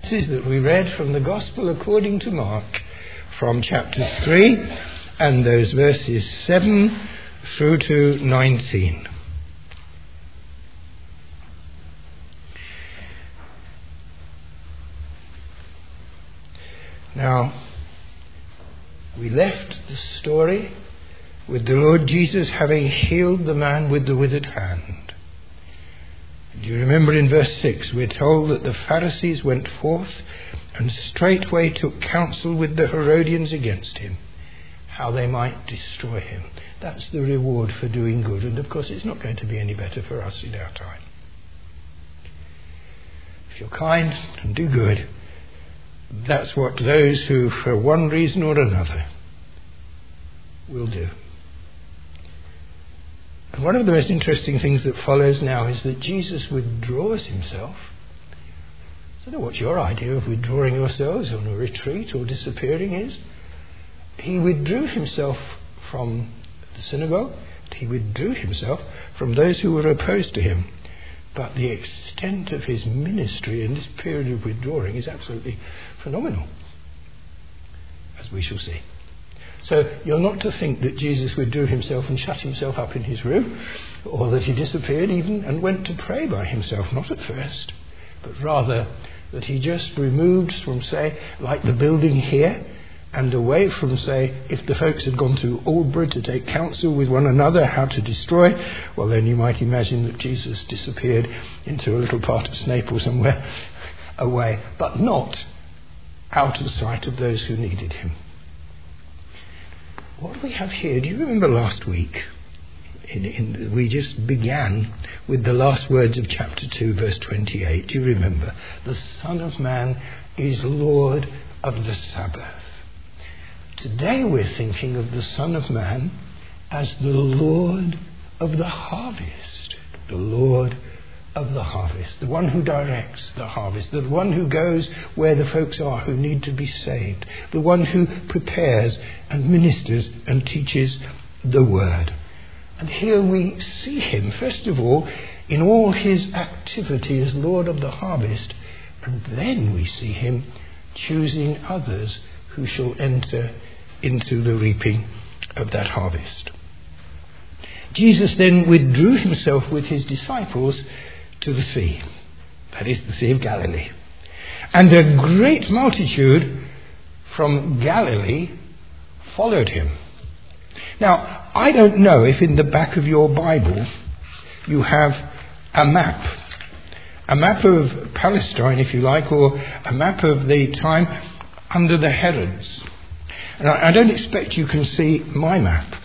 That we read from the Gospel according to Mark, from chapter 3 and those verses 7 through to 19. Now, we left the story with the Lord Jesus having healed the man with the withered hand. Do you remember in verse 6, we're told that the Pharisees went forth and straightway took counsel with the Herodians against him, how they might destroy him. That's the reward for doing good, and of course it's not going to be any better for us in our time. If you're kind and do good, that's what those who, for one reason or another, will do. And one of the most interesting things that follows now is that Jesus withdraws himself. I don't know what your idea of withdrawing yourselves on a retreat or disappearing is. He withdrew himself from the synagogue. He withdrew himself from those who were opposed to him. But the extent of his ministry in this period of withdrawing is absolutely phenomenal, as we shall see. So you're not to think that Jesus withdrew himself and shut himself up in his room, or that he disappeared even and went to pray by himself, not at first, but rather that he just removed from, say, like the building here, and away from, say, if the folks had gone to Aldborough to take counsel with one another how to destroy, well then you might imagine that Jesus disappeared into a little part of Snape or somewhere away, but not out of sight of those who needed him. What we have here, do you remember last week? We just began with the last words of chapter 2, verse 28. Do you remember? The Son of Man is Lord of the Sabbath. Today we're thinking of the Son of Man as the Lord of the harvest. The Lord of the harvest, the one who directs the harvest, the one who goes where the folks are who need to be saved, the one who prepares and ministers and teaches the word. And here we see him, first of all, in all his activity as Lord of the harvest, and then we see him choosing others who shall enter into the reaping of that harvest. Jesus then withdrew himself with his disciples to the sea, that is the Sea of Galilee. And a great multitude from Galilee followed him. Now, I don't know if in the back of your Bible you have a map of Palestine, if you like, or a map of the time under the Herods. And I don't expect you can see my map,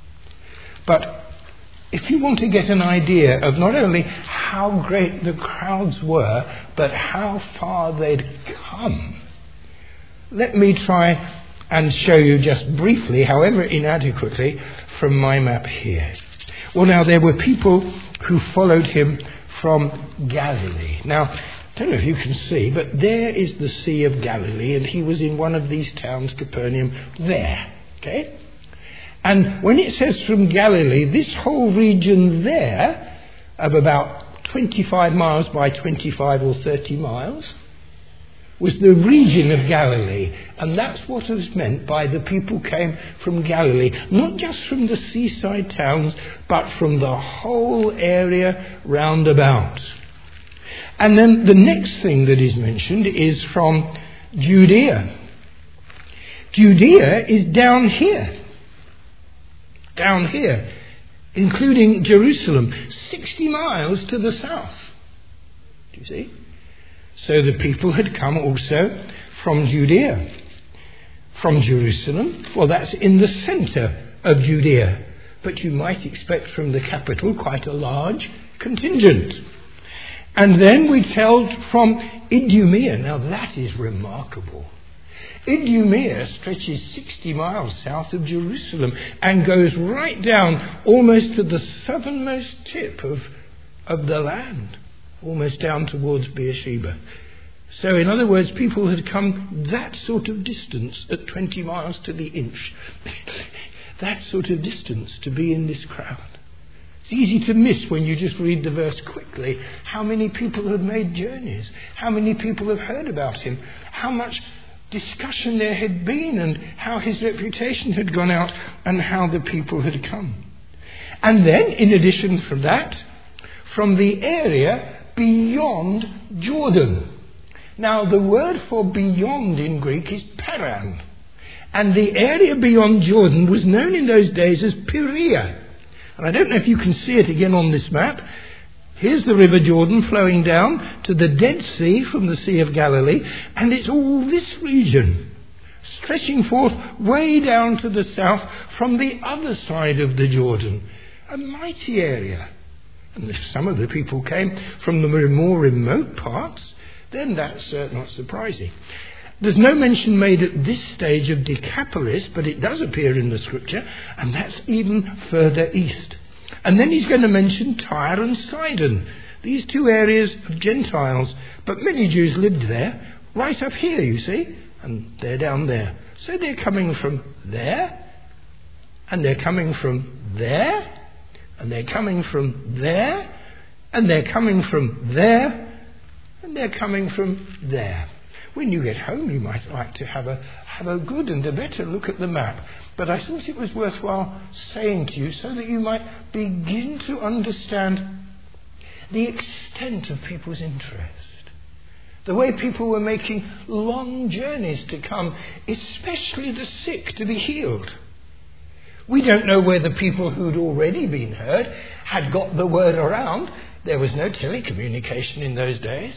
but if you want to get an idea of not only how great the crowds were, but how far they'd come, let me try and show you just briefly, however inadequately, from my map here. Well, now, there were people who followed him from Galilee. Now, I don't know if you can see, but there is the Sea of Galilee, and he was in one of these towns, Capernaum, there. Okay? And when it says from Galilee, this whole region there, of about 25 miles by 25 or 30 miles, was the region of Galilee. And that's what was meant by the people came from Galilee. Not just from the seaside towns, but from the whole area round about. And then the next thing that is mentioned is from Judea. Judea is down here, including Jerusalem, 60 miles to the south. Do you see? So the people had come also from Judea. From Jerusalem, well, that's in the centre of Judea. But you might expect from the capital quite a large contingent. And then we tell from Idumea. Now that is remarkable. Idumea stretches 60 miles south of Jerusalem and goes right down almost to the southernmost tip of the land, almost down towards Beersheba. So in other words, people had come that sort of distance at 20 miles to the inch. That sort of distance to be in this crowd. It's easy to miss when you just read the verse quickly how many people had made journeys, how many people have heard about him, how much discussion there had been, and how his reputation had gone out, and how the people had come. And then, in addition from that, from the area beyond Jordan. Now, the word for beyond in Greek is Paran. And the area beyond Jordan was known in those days as Perea. And I don't know if you can see it again on this map. Here's the River Jordan flowing down to the Dead Sea from the Sea of Galilee. And it's all this region, stretching forth way down to the south from the other side of the Jordan. A mighty area. And if some of the people came from the more remote parts, then that's not surprising. There's no mention made at this stage of Decapolis, but it does appear in the scripture, and that's even further east. And then he's going to mention Tyre and Sidon, these two areas of Gentiles, but many Jews lived there, right up here, you see, and they're down there. So they're coming from there, and they're coming from there, and they're coming from there, and they're coming from there, and they're coming from there. When you get home, you might like to have a good and a better look at the map. But I thought it was worthwhile saying to you so that you might begin to understand the extent of people's interest. The way people were making long journeys to come, especially the sick, to be healed. We don't know whether people who'd already been heard had got the word around. There was no telecommunication in those days.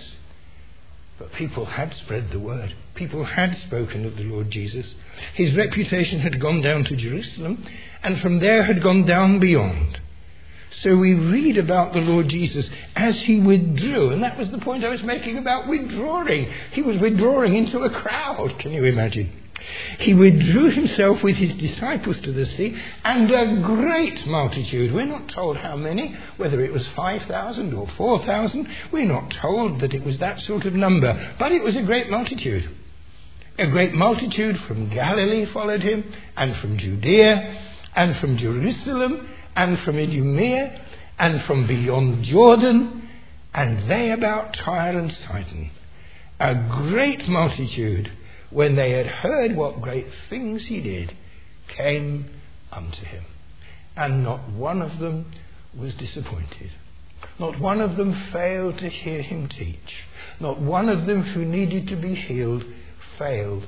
But people had spread the word. People had spoken of the Lord Jesus. His reputation had gone down to Jerusalem, and from there had gone down beyond. So we read about the Lord Jesus as he withdrew, and that was the point I was making about withdrawing. He was withdrawing into a crowd, can you imagine? He withdrew himself with his disciples to the sea, and a great multitude. We're not told how many, whether it was 5,000 or 4,000. We're not told that it was that sort of number, but it was a great multitude. A great multitude from Galilee followed him, and from Judea, and from Jerusalem, and from Idumea, and from beyond Jordan, and they about Tyre and Sidon. A great multitude, when they had heard what great things he did, came unto him. And not one of them was disappointed. Not one of them failed to hear him teach. Not one of them who needed to be healed failed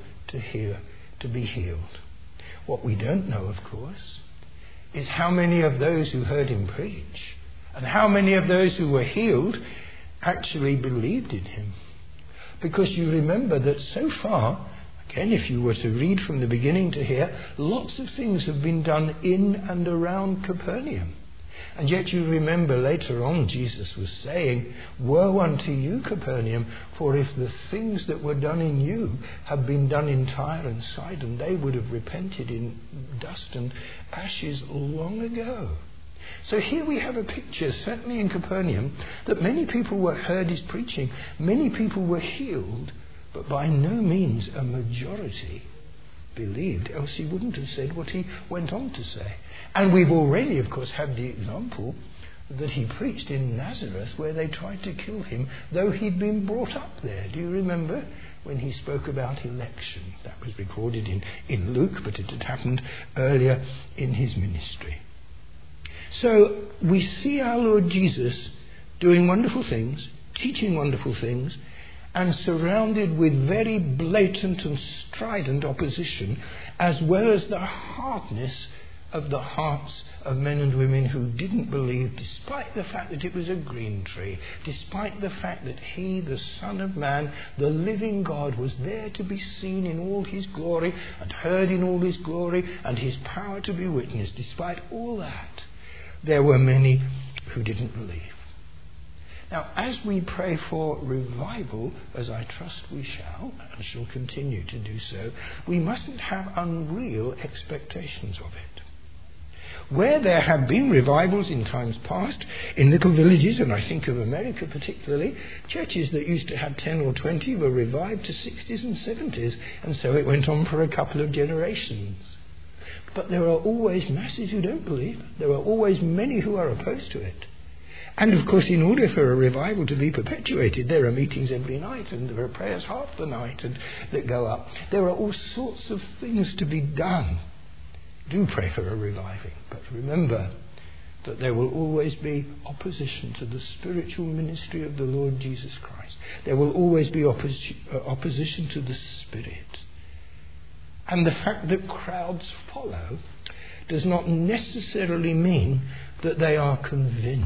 to be healed. What we don't know, of course, is how many of those who heard him preach and how many of those who were healed actually believed in him. Because you remember that so far, again, if you were to read from the beginning to here, lots of things have been done in and around Capernaum. And yet you remember later on Jesus was saying, "Woe unto you, Capernaum, for if the things that were done in you had been done in Tyre and Sidon, they would have repented in dust and ashes long ago." So here we have a picture, certainly in Capernaum, that many people were heard his preaching, many people were healed, but by no means a majority believed, else he wouldn't have said what he went on to say. And we've already, of course, had the example that he preached in Nazareth, where they tried to kill him, though he'd been brought up there. Do you remember when he spoke about election? That was recorded in Luke, but it had happened earlier in his ministry. So we see our Lord Jesus doing wonderful things, teaching wonderful things, and surrounded with very blatant and strident opposition, as well as the hardness of the hearts of men and women who didn't believe, despite the fact that it was a green tree, despite the fact that he, the Son of Man, the living God, was there to be seen in all his glory and heard in all his glory and his power to be witnessed. Despite all that, there were many who didn't believe. Now, as we pray for revival, as I trust we shall, and shall continue to do so, we mustn't have unreal expectations of it. Where there have been revivals in times past, in little villages, and I think of America particularly, churches that used to have 10 or 20 were revived to 60s and 70s, and so it went on for a couple of generations. But there are always masses who don't believe. There are always many who are opposed to it. And of course, in order for a revival to be perpetuated, there are meetings every night, and there are prayers half the night that go up. There are all sorts of things to be done. Do pray for a reviving, but remember that there will always be opposition to the spiritual ministry of the Lord Jesus Christ. There will always be opposition to the Spirit. And the fact that crowds follow does not necessarily mean that they are convinced.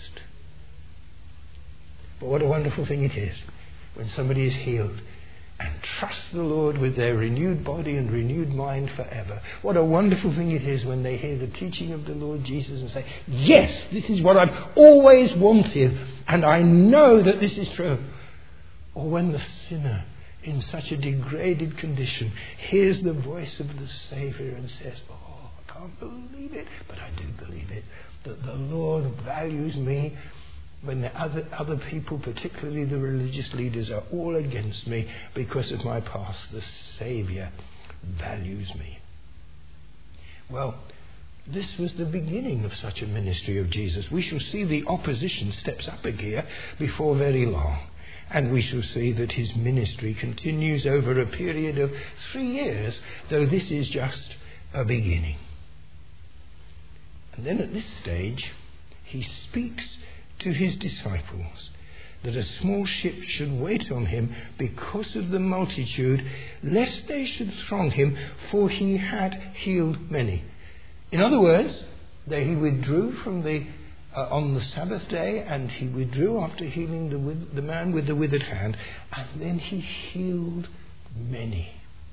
But what a wonderful thing it is when somebody is healed and trusts the Lord with their renewed body and renewed mind forever. What a wonderful thing it is when they hear the teaching of the Lord Jesus and say, yes, this is what I've always wanted, and I know that this is true. Or when the sinner in such a degraded condition hears the voice of the Saviour and says, oh, I can't believe it, but I do believe it, that the Lord values me when the other people, particularly the religious leaders, are all against me because of my past. The Saviour values me. Well, this was the beginning of such a ministry of Jesus. We shall see the opposition steps up a gear before very long. And we shall see that his ministry continues over a period of 3 years, though this is just a beginning. And then at this stage, he speaks to his disciples that a small ship should wait on him because of the multitude, lest they should throng him, for he had healed many. In other words, he withdrew from on the Sabbath day, and he withdrew after healing the man with the withered hand, and then he healed many.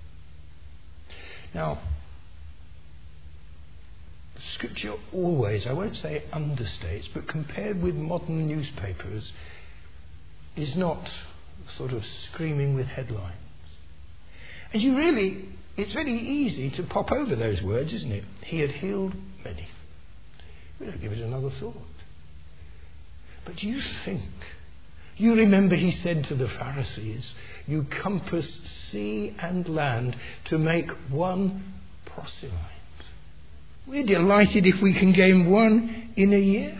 Now, Scripture always, I won't say understates, but compared with modern newspapers, is not sort of screaming with headlines. And it's very easy to pop over those words, isn't it? He had healed many. We don't give it another thought. But you remember he said to the Pharisees, you compass sea and land to make one proselyte. We're delighted if we can gain one in a year.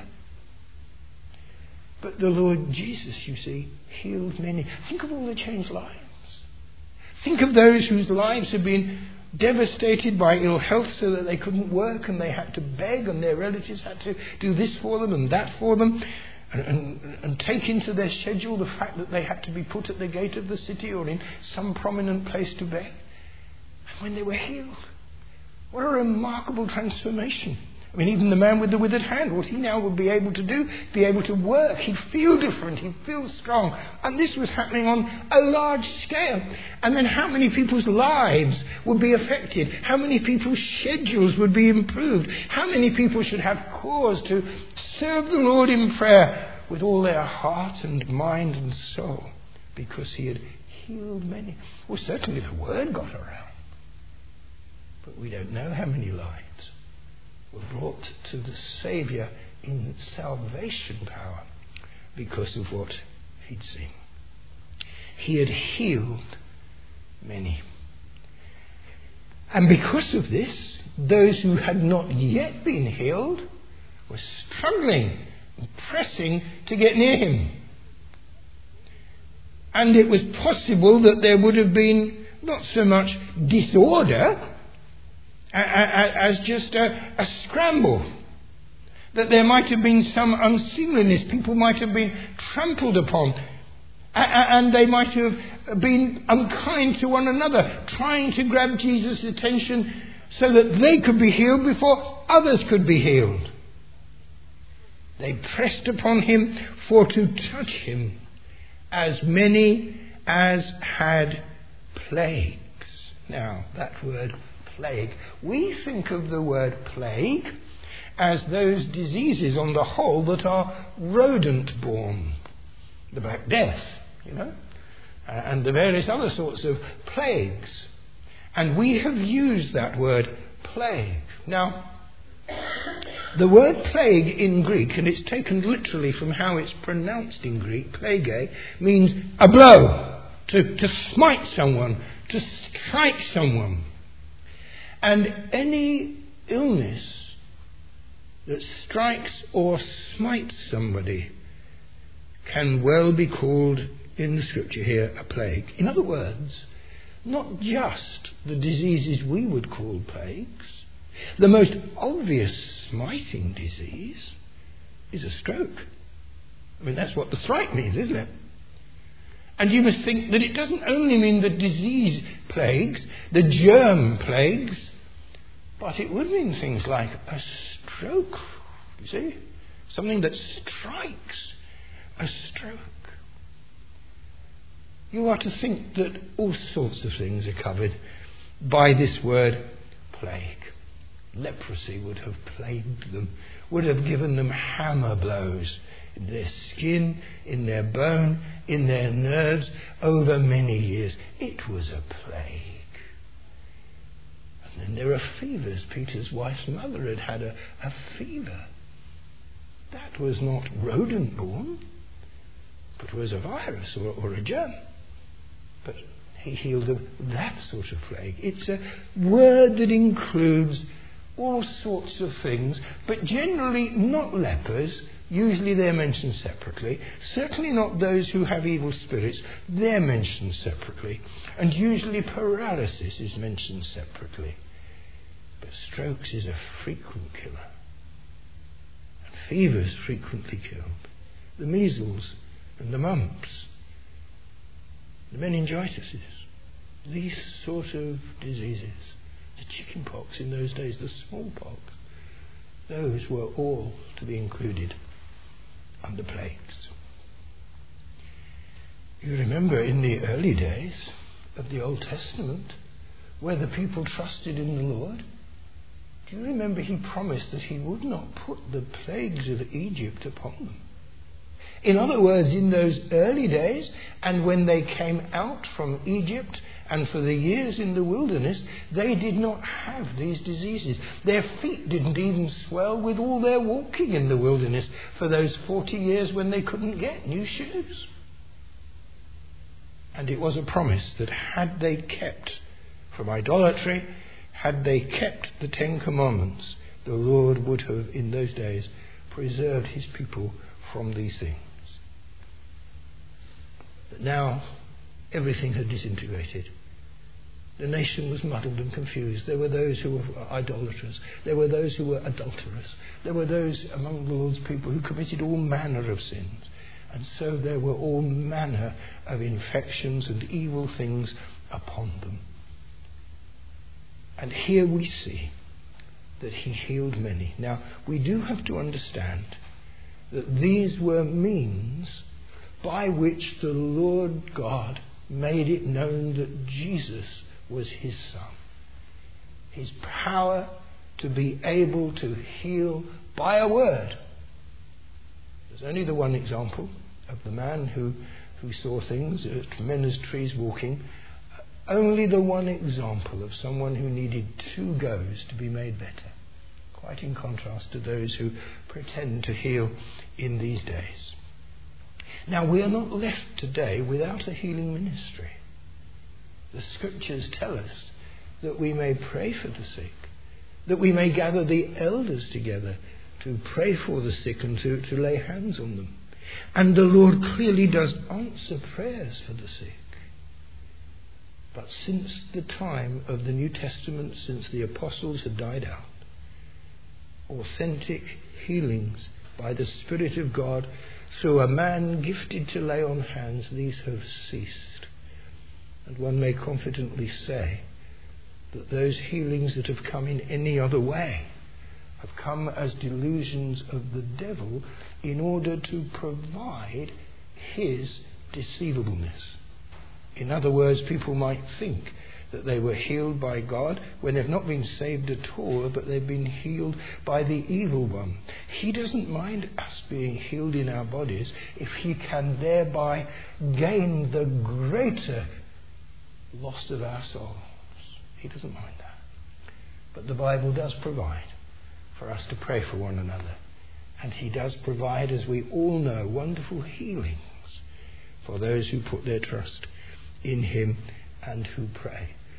But the Lord Jesus, you see, healed many. Think of all the changed lives. Think of those whose lives have been devastated by ill health so that they couldn't work and they had to beg and their relatives had to do this for them and that for them and take into their schedule the fact that they had to be put at the gate of the city or in some prominent place to beg. And when they were healed, what a remarkable transformation. I mean, even the man with the withered hand, what he now will be able to do, be able to work. He'd feel different. He'd feel strong. And this was happening on a large scale. And then how many people's lives would be affected? How many people's schedules would be improved? How many people should have cause to serve the Lord in prayer with all their heart and mind and soul? Because he had healed many. Well, certainly the word got around. But we don't know how many lives were brought to the Saviour in salvation power because of what he'd seen. He had healed many. And because of this, those who had not yet been healed were struggling and pressing to get near him. And it was possible that there would have been not so much disorder as just a scramble. That there might have been some unseemliness. People might have been trampled upon. And they might have been unkind to one another, trying to grab Jesus' attention so that they could be healed before others could be healed. They pressed upon him for to touch him, as many as had plagues. Now, that word plague. We think of the word plague as those diseases on the whole that are rodent-borne. The Black Death, and the various other sorts of plagues. And we have used that word plague. Now, the word plague in Greek, and it's taken literally from how it's pronounced in Greek, plague, means a blow, to smite someone, to strike someone. And any illness that strikes or smites somebody can well be called in the scripture here a plague. In other words, not just the diseases we would call plagues. The most obvious smiting disease is a stroke. I mean, that's what the strike means, isn't it? And you must think that it doesn't only mean the disease plagues, the germ plagues, but it would mean things like a stroke, you see? Something that strikes, a stroke. You are to think that all sorts of things are covered by this word plague. Leprosy would have plagued them, would have given them hammer blows in their skin, in their bone, in their nerves over many years. It was a plague. And then there are fevers. Peter's wife's mother had had a fever. That was not rodent-borne, but was a virus or a germ. But he healed of that sort of plague. It's a word that includes all sorts of things, but generally not lepers. Usually they're mentioned separately. Certainly not those who have evil spirits. They're mentioned separately. And usually paralysis is mentioned separately. But strokes is a frequent killer. And fevers frequently killed. The measles and the mumps. The meningitises. These sort of diseases. The chicken pox in those days, the smallpox. Those were all to be included under plagues. You remember in the early days of the Old Testament, where the people trusted in the Lord, do you remember he promised that he would not put the plagues of Egypt upon them? In other words, in those early days, and when they came out from Egypt, and for the years in the wilderness, they did not have these diseases. Their feet didn't even swell with all their walking in the wilderness for those 40 years when they couldn't get new shoes. And it was a promise that had they kept from idolatry, had they kept the Ten Commandments, the Lord would have, in those days, preserved his people from these things. But now, everything had disintegrated. The nation was muddled and confused. There were those who were idolaters. There were those who were adulterers. There were those among the Lord's people who committed all manner of sins. And so there were all manner of infections and evil things upon them. And here we see that he healed many. Now, we do have to understand that these were means by which the Lord God made it known that Jesus was his Son. His power to be able to heal by a word. There's only the one example of the man who saw things, men as trees walking. Only the one example of someone who needed 2 goes to be made better. Quite in contrast to those who pretend to heal in these days. Now, we are not left today without a healing ministry. The scriptures tell us that we may pray for the sick, that we may gather the elders together to pray for the sick and to lay hands on them. And the Lord clearly does answer prayers for the sick. But since the time of the New Testament, since the apostles had died out, authentic healings by the Spirit of God through a man gifted to lay on hands, these have ceased. And one may confidently say that those healings that have come in any other way have come as delusions of the devil in order to provide his deceivableness. In other words, people might think that they were healed by God when they've not been saved at all, but they've been healed by the evil one. He doesn't mind us being healed in our bodies if he can thereby gain the greater loss of our souls. He doesn't mind that. But the Bible does provide for us to pray for one another. And he does provide, as we all know, wonderful healings for those who put their trust in him and who pray.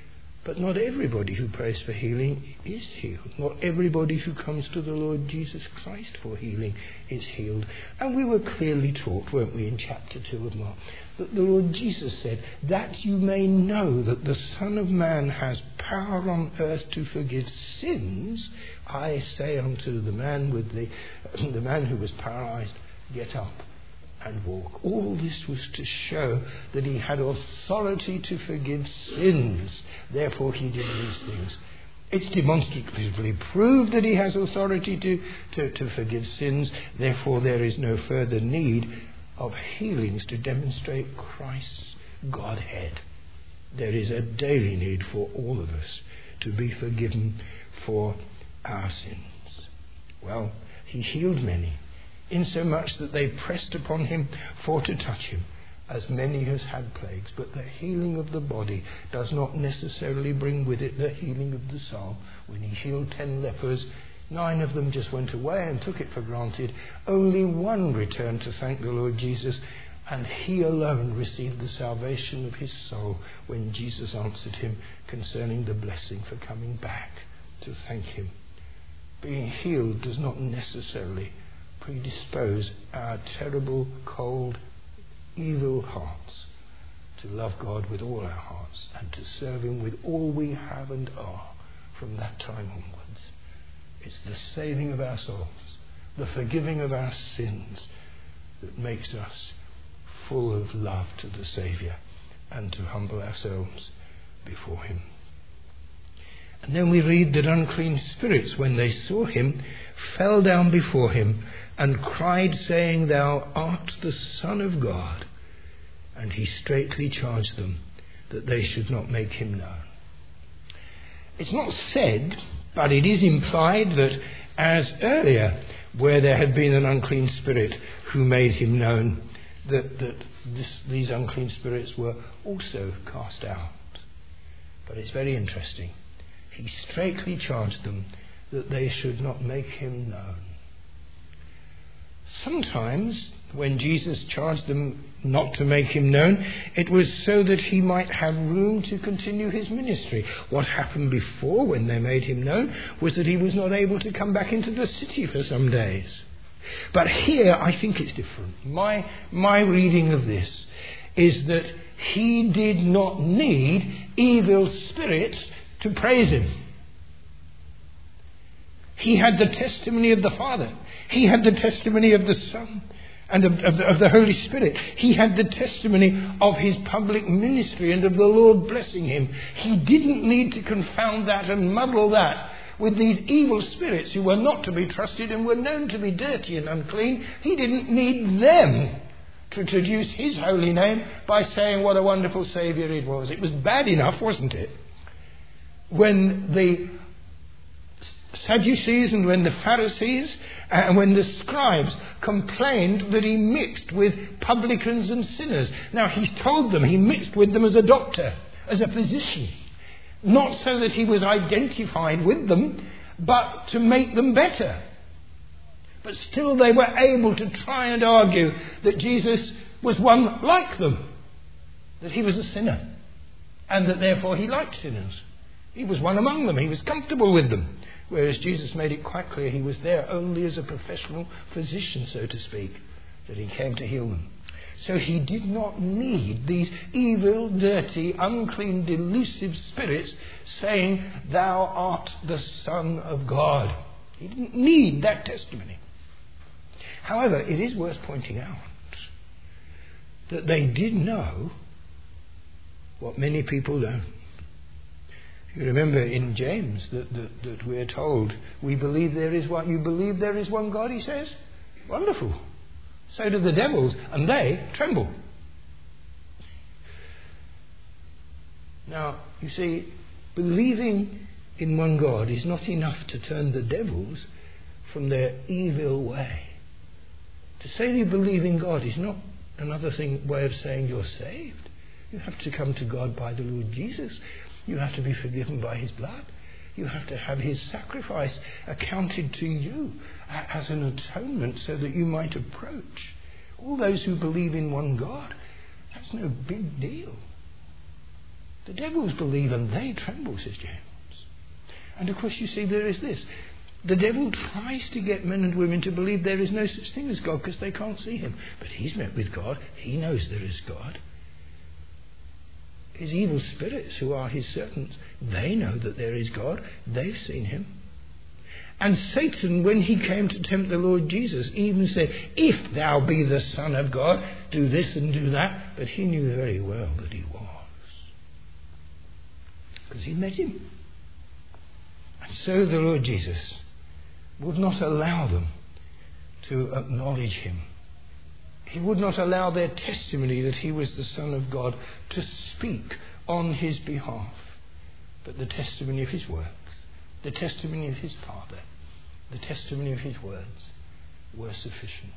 But not everybody who prays for healing is healed. Not everybody who comes to the Lord Jesus Christ for healing is healed. And we were clearly taught, weren't we, in chapter 2 of Mark, that the Lord Jesus said, that you may know that the Son of Man has power on earth to forgive sins, I say unto the man who was paralyzed, get up and walk. All this was to show that he had authority to forgive sins. Therefore he did these things. It's demonstratively proved that he has authority to forgive sins. Therefore there is no further need of healings to demonstrate Christ's Godhead. There is a daily need for all of us to be forgiven for our sins. Well, he healed many, insomuch that they pressed upon him for to touch him, as many as had plagues. But the healing of the body does not necessarily bring with it the healing of the soul. When he healed 10 lepers, 9 of them just went away and took it for granted. Only 1 returned to thank the Lord Jesus, and he alone received the salvation of his soul when Jesus answered him concerning the blessing for coming back to thank him. Being healed does not necessarily predispose our terrible, cold, evil hearts to love God with all our hearts and to serve him with all we have and are from that time onwards. It's the saving of our souls, the forgiving of our sins, that makes us full of love to the Saviour and to humble ourselves before him. And then we read that unclean spirits, when they saw him, fell down before him and cried, saying, Thou art the Son of God. And he straitly charged them that they should not make him known. It's not said, but it is implied that as earlier, where there had been an unclean spirit who made him known, these unclean spirits were also cast out. But it's very interesting. He straitly charged them that they should not make him known. Sometimes, when Jesus charged them not to make him known, it was so that he might have room to continue his ministry. What happened before, when they made him known, was that he was not able to come back into the city for some days. But here, I think it's different. My reading of this is that he did not need evil spirits to praise him. He had the testimony of the Father. He had the testimony of the Son and of the Holy Spirit. He had the testimony of his public ministry and of the Lord blessing him. He didn't need to confound that and muddle that with these evil spirits who were not to be trusted and were known to be dirty and unclean. He didn't need them to introduce his holy name by saying what a wonderful Saviour it was. It was bad enough, wasn't it, when the Sadducees and when the Pharisees and when the scribes complained that he mixed with publicans and sinners. Now, he's told them he mixed with them as a doctor, as a physician. Not so that he was identified with them, but to make them better. But still they were able to try and argue that Jesus was one like them, that he was a sinner, and that therefore he liked sinners. He was one among them. He was comfortable with them. Whereas Jesus made it quite clear he was there only as a professional physician, so to speak, that he came to heal them. So he did not need these evil, dirty, unclean, delusive spirits saying, Thou art the Son of God. He didn't need that testimony. However, it is worth pointing out that they did know what many people don't. You remember in James that we're told, we believe there is one. You believe there is one God, he says? Wonderful. So do the devils, and they tremble. Now, you see, believing in one God is not enough to turn the devils from their evil way. To say you believe in God is not another way of saying you're saved. You have to come to God by the Lord Jesus. You have to be forgiven by his blood. You have to have his sacrifice accounted to you as an atonement so that you might approach. All those who believe in one God, that's no big deal. The devils believe and they tremble, says James. And of course you see there is this. The devil tries to get men and women to believe there is no such thing as God because they can't see him. But he's met with God. He knows there is God. His evil spirits who are his servants, they know that there is God. They've seen him. And Satan, when he came to tempt the Lord Jesus, even said, if thou be the Son of God, do this and do that. But he knew very well that he was. Because he met him. And so the Lord Jesus would not allow them to acknowledge him. He would not allow their testimony that he was the Son of God to speak on his behalf. But the testimony of his works, the testimony of his Father, the testimony of his words were sufficient.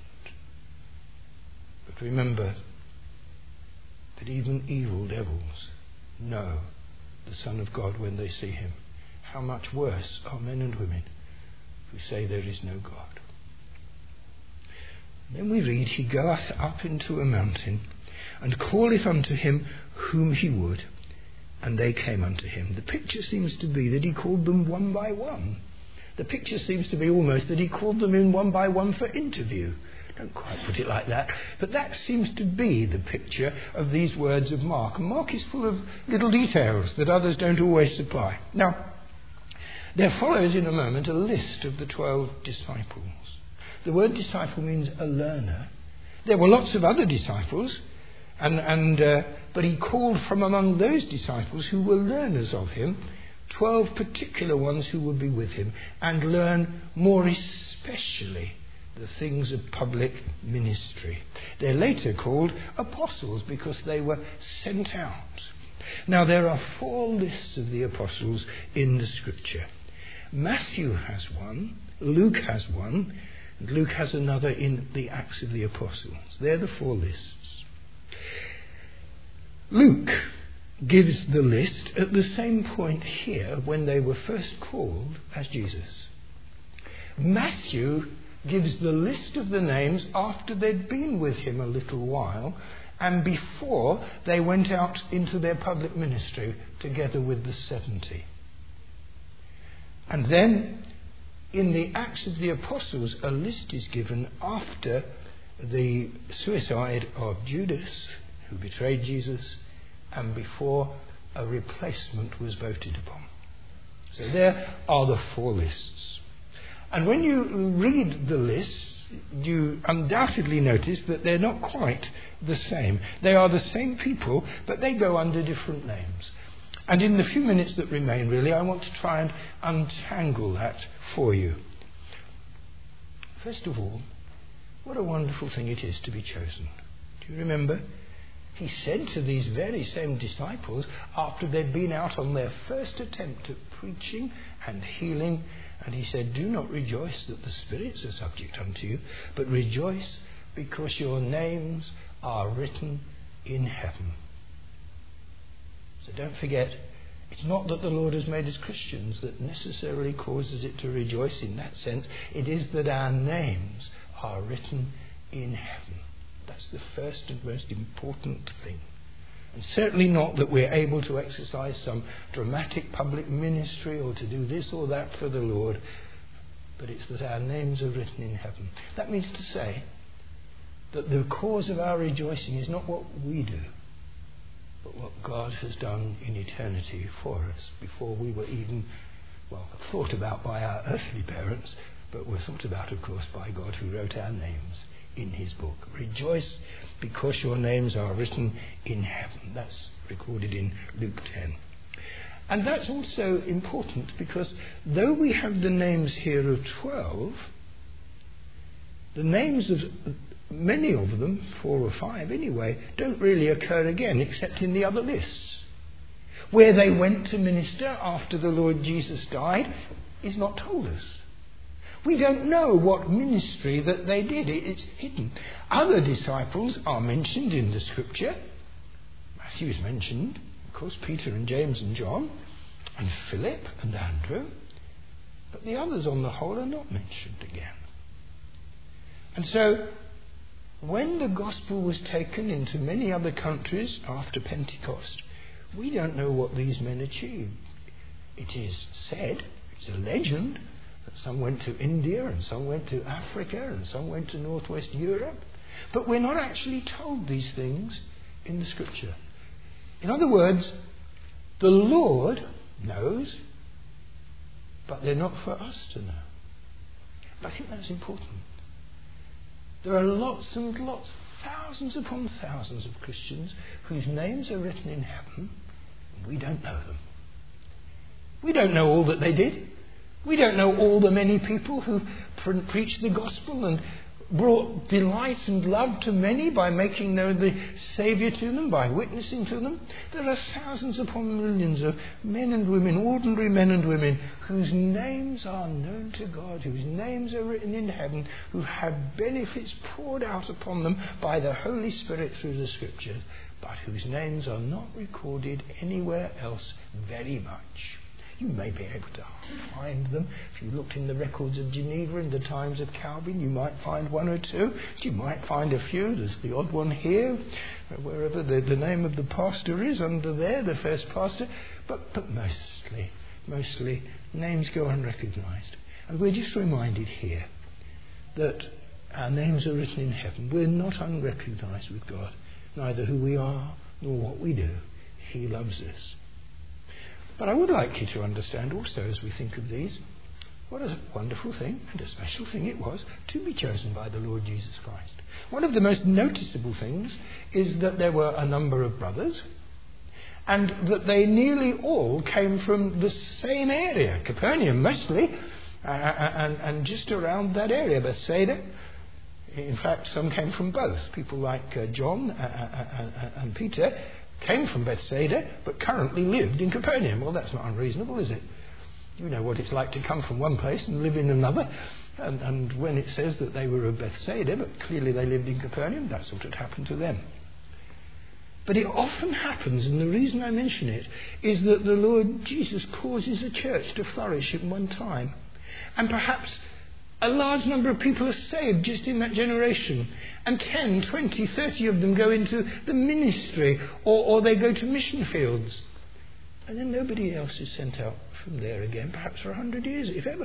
But remember that even evil devils know the Son of God when they see him. How much worse are men and women who say there is no God. Then we read, he goeth up into a mountain, and calleth unto him whom he would, and they came unto him. The picture seems to be that he called them one by one. The picture seems to be almost that he called them in one by one for interview. Don't quite put it like that, but that seems to be the picture of these words of Mark. And Mark is full of little details that others don't always supply. Now, there follows in a moment a list of the 12 disciples. The word disciple means a learner. There were lots of other disciples, but he called from among those disciples who were learners of him, 12 particular ones who would be with him and learn more especially the things of public ministry. They're later called apostles because they were sent out. Now there are 4 lists of the apostles in the scripture. Matthew has one, Luke has one, and Luke has another in the Acts of the Apostles. They're the 4 lists. Luke gives the list at the same point here when they were first called as Jesus. Matthew gives the list of the names after they'd been with him a little while and before they went out into their public ministry together with the 70. And then in the Acts of the Apostles, a list is given after the suicide of Judas, who betrayed Jesus, and before a replacement was voted upon. So there are the 4 lists. And when you read the lists, you undoubtedly notice that they're not quite the same. They are the same people, but they go under different names. And in the few minutes that remain, really, I want to try and untangle that for you. First of all, what a wonderful thing it is to be chosen. Do you remember? He said to these very same disciples, after they'd been out on their first attempt at preaching and healing, and he said, do not rejoice that the spirits are subject unto you, but rejoice because your names are written in heaven. So don't forget, it's not that the Lord has made us Christians that necessarily causes it to rejoice in that sense. It is that our names are written in heaven. That's the first and most important thing. And certainly not that we're able to exercise some dramatic public ministry or to do this or that for the Lord, but it's that our names are written in heaven. That means to say that the cause of our rejoicing is not what we do, but what God has done in eternity for us before we were even, thought about by our earthly parents, but were thought about, of course, by God who wrote our names in his book. Rejoice because your names are written in heaven. That's recorded in Luke 10. And that's also important because though we have the names here of 12, the names of many of them, 4 or 5 anyway, don't really occur again except in the other lists. Where they went to minister after the Lord Jesus died is not told us. We don't know what ministry that they did. It's hidden. Other disciples are mentioned in the scripture. Matthew is mentioned, of course, Peter and James and John, and Philip and Andrew. But the others on the whole are not mentioned again. And so, when the gospel was taken into many other countries after Pentecost, We don't know what these men achieved. It is said, it's a legend, that some went to India and some went to Africa and some went to northwest Europe. But we're not actually told these things in the Scripture. In other words, the Lord knows, but they're not for us to know. I think that's important. There are lots and lots, thousands upon thousands of Christians whose names are written in heaven, and we don't know them. We don't know all that they did. We don't know all the many people who preached the gospel and brought delight and love to many by making known the Saviour to them, by witnessing to them. There are thousands upon millions of men and women, ordinary men and women, whose names are known to God, whose names are written in heaven, who have benefits poured out upon them by the Holy Spirit through the Scriptures, but whose names are not recorded anywhere else very much. You may be able to find them. If you looked in the records of Geneva in the times of Calvin, you might find one or two. You might find a few. There's the odd one here, wherever the name of the pastor is under there, the first pastor. But mostly names go unrecognised. And we're just reminded here that our names are written in heaven. We're not unrecognised with God, neither who we are nor what we do. He loves us. But I would like you to understand also, as we think of these, what a wonderful thing and a special thing it was to be chosen by the Lord Jesus Christ. One of the most noticeable things is that there were a number of brothers, and that they nearly all came from the same area, Capernaum mostly, and just around that area, Bethsaida. In fact, some came from both. People like John and Peter came from Bethsaida, but currently lived in Capernaum. Well, that's not unreasonable, is it? You know what it's like to come from one place and live in another. And when it says that they were of Bethsaida, but clearly they lived in Capernaum, that's what had happened to them. But it often happens, and the reason I mention it is that the Lord Jesus causes a church to flourish at one time. And perhaps a large number of people are saved just in that generation. And 10, 20, 30 of them go into the ministry, or they go to mission fields. And then nobody else is sent out from there again, perhaps for 100 years, if ever.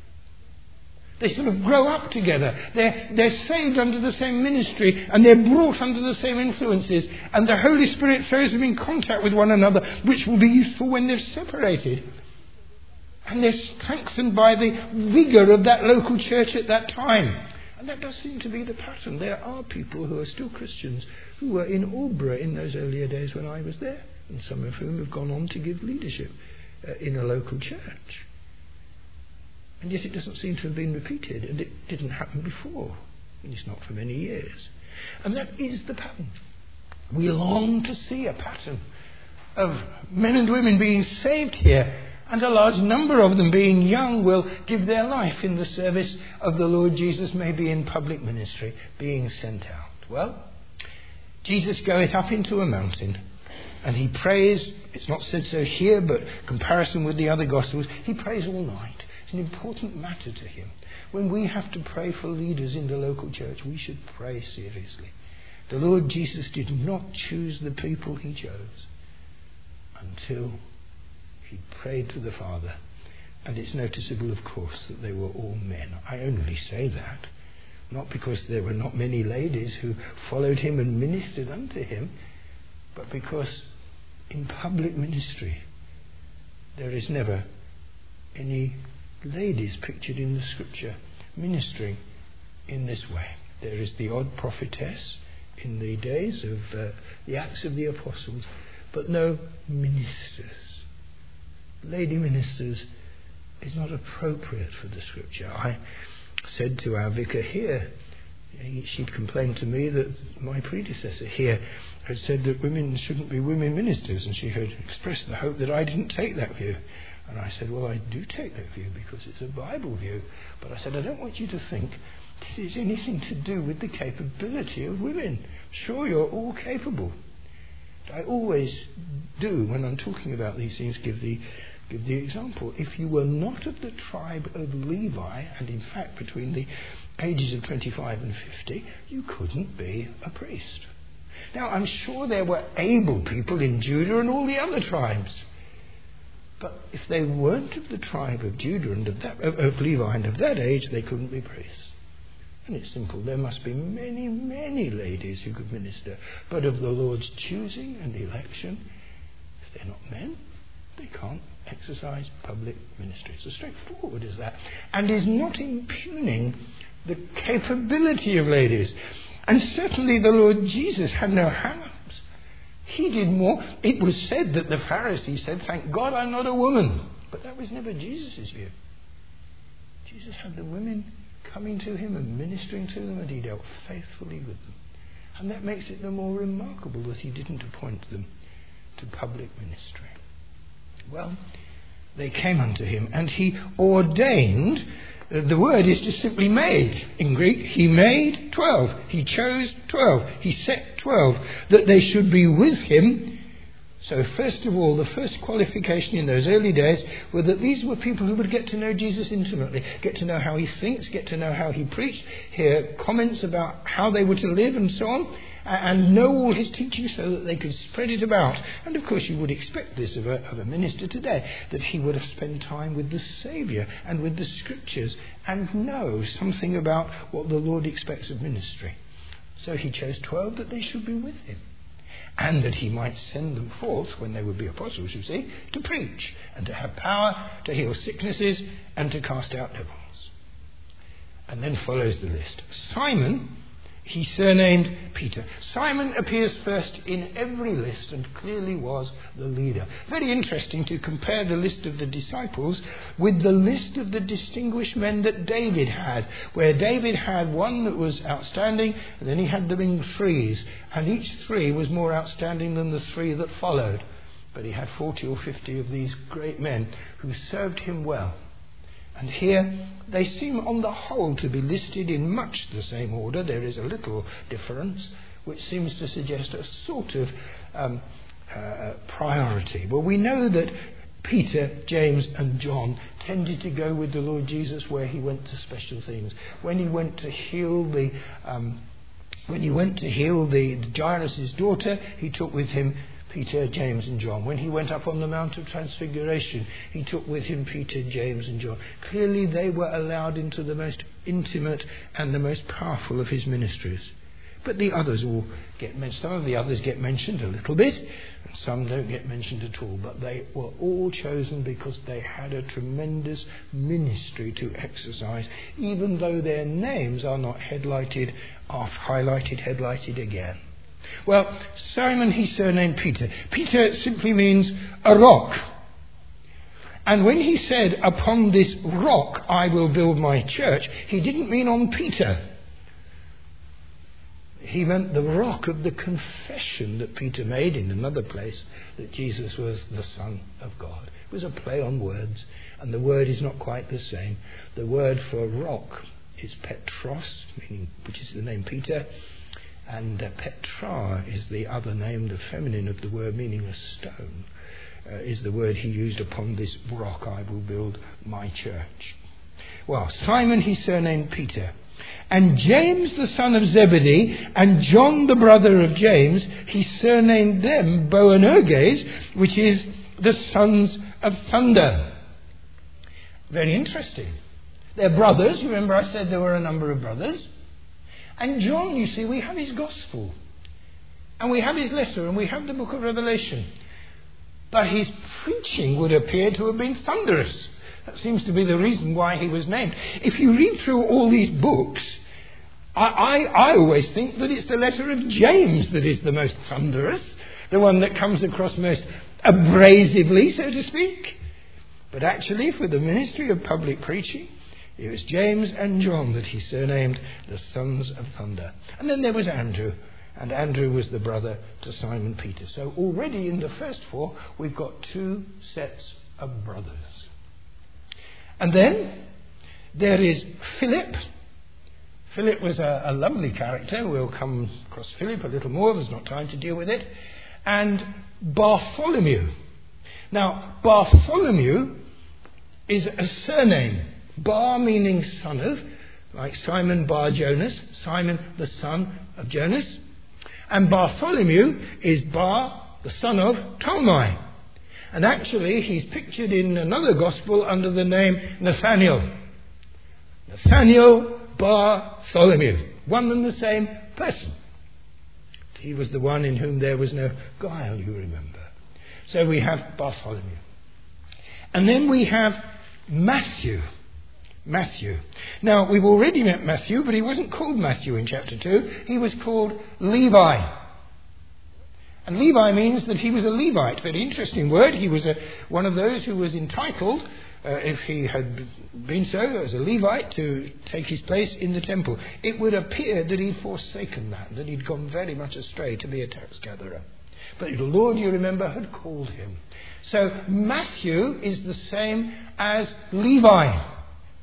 They sort of grow up together. They're saved under the same ministry, and they're brought under the same influences. And the Holy Spirit throws them in contact with one another, which will be useful when they're separated. And they're strengthened by the vigour of that local church at that time. And that does seem to be the pattern. There are people who are still Christians who were in Aldborough in those earlier days when I was there, and some of whom have gone on to give leadership in a local church. And yet it doesn't seem to have been repeated, and it didn't happen before, at least not for many years. And that is the pattern. We long to see a pattern of men and women being saved here, and a large number of them, being young, will give their life in the service of the Lord Jesus, maybe in public ministry, being sent out. Well, Jesus goeth up into a mountain, and he prays. It's not said so here, but comparison with the other Gospels, he prays all night. It's an important matter to him. When we have to pray for leaders in the local church, we should pray seriously. The Lord Jesus did not choose the people he chose until he prayed to the Father. And it's noticeable, of course, that they were all men. I only say that not because there were not many ladies who followed him and ministered unto him, but because in public ministry there is never any ladies pictured in the Scripture ministering in this way. There is the odd prophetess in the days of the Acts of the Apostles, but no ministers. Lady ministers is not appropriate for the Scripture. I said to our vicar here, she'd complained to me that my predecessor here had said that women shouldn't be women ministers, and she had expressed the hope that I didn't take that view. And I said, well, I do take that view because it's a Bible view. But I said, I don't want you to think this is anything to do with the capability of women. Sure, you're all capable. I always do, when I'm talking about these things, give the example. If you were not of the tribe of Levi, and in fact between the ages of 25 and 50, you couldn't be a priest. Now, I'm sure there were able people in Judah and all the other tribes. But if they weren't of the tribe of Judah and of Levi and of that age, they couldn't be priests. And it's simple. There must be many, many ladies who could minister. But of the Lord's choosing and election, if they're not men, they can't exercise public ministry. It's as straightforward as that. And is not impugning the capability of ladies. And certainly the Lord Jesus had no hang-ups. He did more. It was said that the Pharisees said, "Thank God I'm not a woman." But that was never Jesus' view. Jesus had the women coming to him and ministering to them, and he dealt faithfully with them. And that makes it the more remarkable that he didn't appoint them to public ministry. Well, they came unto him, and he ordained. The word is just simply made. In Greek, he made 12. He chose 12. He set 12 that they should be with him. So first of all, the first qualification in those early days were that these were people who would get to know Jesus intimately, get to know how he thinks, get to know how he preached, hear comments about how they were to live and so on, and know all his teaching so that they could spread it about. And of course you would expect this of a minister today, that he would have spent time with the Saviour and with the Scriptures and know something about what the Lord expects of ministry. So he chose 12 that they should be with him, and that he might send them forth, when they would be apostles, you see, to preach and to have power to heal sicknesses and to cast out devils. And then follows the list. Simon he surnamed Peter. Simon appears first in every list and clearly was the leader. Very interesting to compare the list of the disciples with the list of the distinguished men that David had, where David had one that was outstanding, and then he had them in threes, and each three was more outstanding than the three that followed. But he had 40 or 50 of these great men who served him well. And here they seem on the whole to be listed in much the same order. There is a little difference which seems to suggest a sort of priority. Well, we know that Peter, James and John tended to go with the Lord Jesus where he went to special things. When he went to heal the Jairus' daughter, he took with him Peter, James and John. When he went up on the Mount of Transfiguration, he took with him Peter, James and John. Clearly they were allowed into the most intimate and the most powerful of his ministries. But the others all get mentioned. Some of the others get mentioned a little bit, and some don't get mentioned at all. But they were all chosen because they had a tremendous ministry to exercise, even though their names are not highlighted again. Well, Simon he surnamed Peter. Peter simply means a rock. And when he said, "Upon this rock I will build my church," he didn't mean on Peter. He meant the rock of the confession that Peter made in another place, that Jesus was the Son of God. It was a play on words, and the word is not quite the same. The word for rock is Petros, which is the name Peter, and Petra is the other name, the feminine of the word, meaning a stone, is the word he used. "Upon this rock I will build my church." Well, Simon he surnamed Peter. And James the son of Zebedee and John the brother of James, he surnamed them Boanerges, which is the sons of thunder. Very interesting. They're brothers. You remember I said there were a number of brothers. And John, you see, we have his gospel, and we have his letter, and we have the book of Revelation. But his preaching would appear to have been thunderous. That seems to be the reason why he was named. If you read through all these books, I always think that it's the letter of James that is the most thunderous, the one that comes across most abrasively, so to speak. But actually, for the ministry of public preaching, it was James and John that he surnamed the sons of thunder. And then there was Andrew. And Andrew was the brother to Simon Peter. So already in the first four, we've got two sets of brothers. And then there is Philip. Philip was a lovely character. We'll come across Philip a little more. There's not time to deal with it. And Bartholomew. Now, Bartholomew is a surname. Bar meaning son of, like Simon Bar Jonas, Simon the son of Jonas. And Bartholomew is Bar, the son of Talmai. And actually he's pictured in another gospel under the name Nathaniel. Nathaniel Bartholomew. One and the same person. He was the one in whom there was no guile, you remember. So we have Bartholomew. And then we have Matthew. Now, we've already met Matthew, but he wasn't called Matthew in chapter 2. He was called Levi. And Levi means that he was a Levite. Very interesting word. He was one of those who was entitled, if he had been so, as a Levite, to take his place in the temple. It would appear that he'd forsaken that he'd gone very much astray to be a tax gatherer. But the Lord, you remember, had called him. So Matthew is the same as Levi.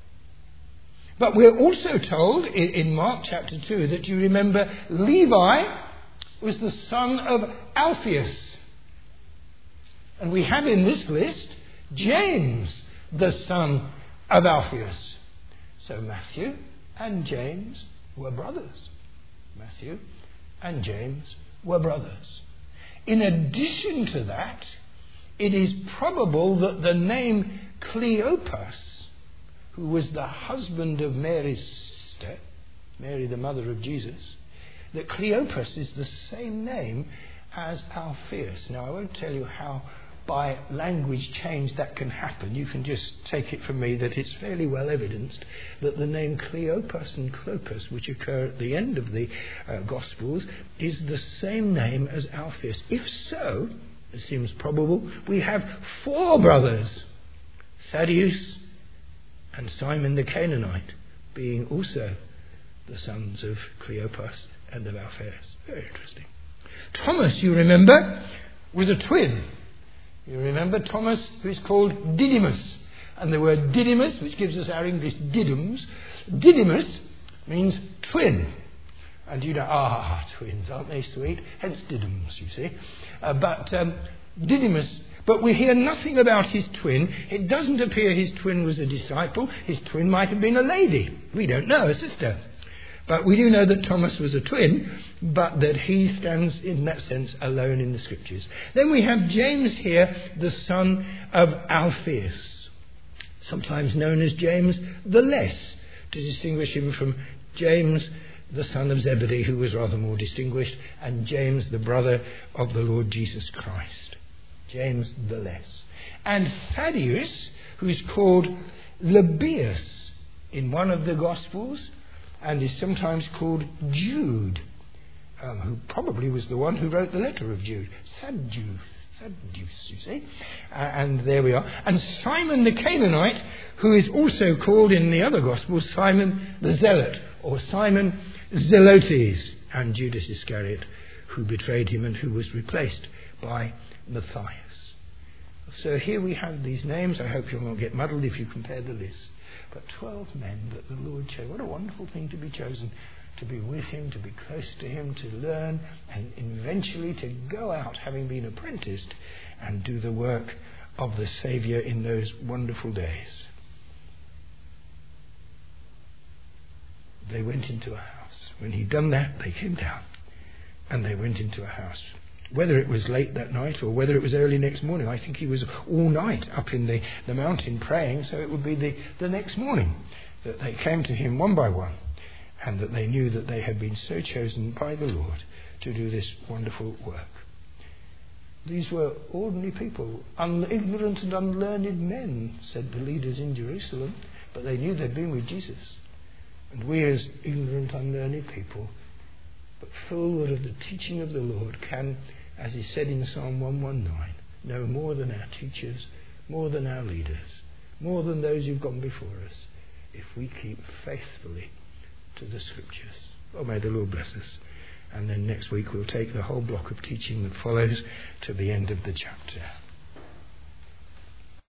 But we're also told in Mark chapter 2 that you remember Levi was the son of Alphaeus. And we have in this list James, the son of Alphaeus. So Matthew and James were brothers. Matthew and James were brothers. In addition to that, it is probable that the name Cleopas, who was the husband of Mary's sister, Mary the mother of Jesus, that Cleopas is the same name as Alphaeus. Now, I won't tell you how by language change that can happen. You can just take it from me that it's fairly well evidenced that the name Cleopas and Clopas, which occur at the end of the Gospels, is the same name as Alphaeus. If so, it seems probable, we have 4 brothers, Thaddeus and Simon the Canaanite, being also the sons of Cleopas and of Alphaeus. Very interesting. Thomas, you remember, was a twin. You remember Thomas, who is called Didymus. And the word Didymus, which gives us our English didyms, Didymus means twin. And you know, twins, aren't they sweet? Hence didyms, you see. But Didymus, but we hear nothing about his twin. It doesn't appear his twin was a disciple. His twin might have been a lady. We don't know, a sister. But we do know that Thomas was a twin, but that he stands in that sense alone in the Scriptures. Then we have James here, the son of Alphaeus, sometimes known as James the Less, to distinguish him from James the son of Zebedee, who was rather more distinguished, and James the brother of the Lord Jesus Christ. James the Less. And Thaddeus, who is called Lebbaeus in one of the Gospels, and is sometimes called Jude, who probably was the one who wrote the letter of Jude. Thaddeus, you see. And there we are. And Simon the Canaanite, who is also called in the other Gospels Simon the Zealot, or Simon Zelotes, and Judas Iscariot, who betrayed him and who was replaced by Matthias. So here we have these names. I hope you'll not get muddled if you compare the list. But 12 men that the Lord chose. What a wonderful thing to be chosen, to be with him, to be close to him, to learn, and eventually to go out, having been apprenticed, and do the work of the Saviour in those wonderful days. They went into a house. When he'd done that, they came down, and they went into a house. Whether it was late that night or whether it was early next morning, I think he was all night up in the mountain praying, so it would be the next morning that they came to him one by one, and that they knew that they had been so chosen by the Lord to do this wonderful work. These were ordinary people, ignorant and unlearned men, said the leaders in Jerusalem, but they knew they'd been with Jesus. And we as ignorant, unlearned people, but full of the teaching of the Lord, can, as is said in Psalm 119, know more than our teachers, more than our leaders, more than those who've gone before us, if we keep faithfully to the Scriptures. Oh, may the Lord bless us. And then next week we'll take the whole block of teaching that follows to the end of the chapter.